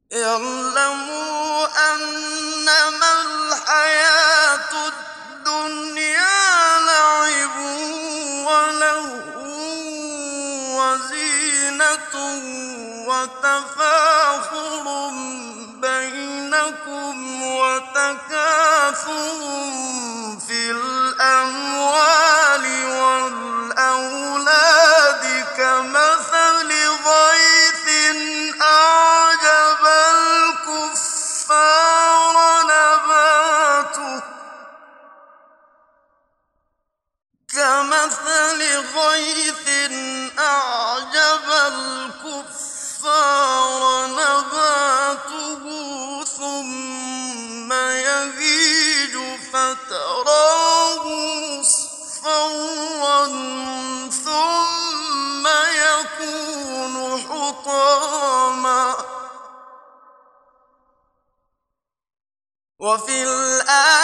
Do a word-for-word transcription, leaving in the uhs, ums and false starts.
اعْلَمُوا أَنَّمَا الْحَيَاةُ الدُّنْيَا لَعِبٌ وَلَهْوٌ وَزِينَةٌ وَتَفَاخُرٌ بَيْنَكُمْ وَتَكَاثُرٌ فِي الْأَمْوَالِ وَالْأَوْلَادِ كَمَثَلِ غَيْثٍ أَعْجَبَ الْكُفَّارَ نَبَاتُهُ كَمَثَلِ غَيْثٍ أَعْجَبَ الْكُفَّارَ نَبَاتُهُ ثُمَّ يَهِيجُ فَتَرَاهُ مُصْفَرًّا ثُمَّ يَكُونُ حُطَامًا ۖ وَفِي الْآخِرَةِ